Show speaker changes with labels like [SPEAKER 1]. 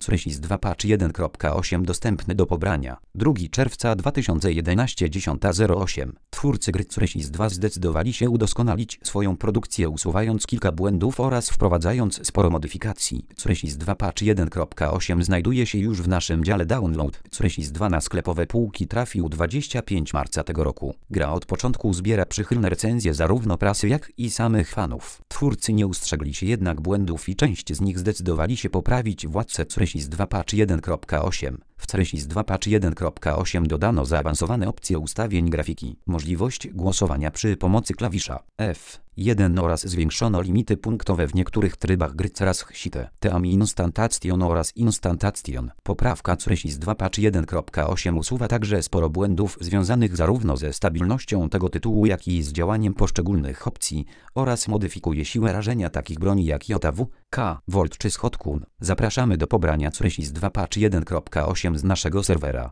[SPEAKER 1] Crysis 2 patch 1.8 dostępny do pobrania. 2 czerwca 2011 10:08. Twórcy gry Crysis 2 zdecydowali się udoskonalić swoją produkcję, usuwając kilka błędów oraz wprowadzając sporo modyfikacji. Crysis 2 patch 1.8 znajduje się już w naszym dziale Download. Crysis 2 na sklepowe półki trafił 25 marca tego roku. Gra od początku zbiera przychylne recenzje zarówno prasy, jak i samych fanów. Twórcy nie ustrzegli się jednak błędów i część z nich zdecydowali się poprawić władcę Crysis 2 patch 1.8. W Crysis 2 patch 1.8 dodano zaawansowane opcje ustawień grafiki, możliwość głosowania przy pomocy klawisza F1 oraz zwiększono limity punktowe w niektórych trybach gry coraz hsite, Team Instantation oraz Instantation. Poprawka Crysis 2 patch 1.8 usuwa także sporo błędów związanych zarówno ze stabilnością tego tytułu, jak i z działaniem poszczególnych opcji oraz modyfikuje siłę rażenia takich broni jak JW, K, Volt czy Shotgun. Zapraszamy do pobrania Crysis 2 patch 1.8 z naszego serwera.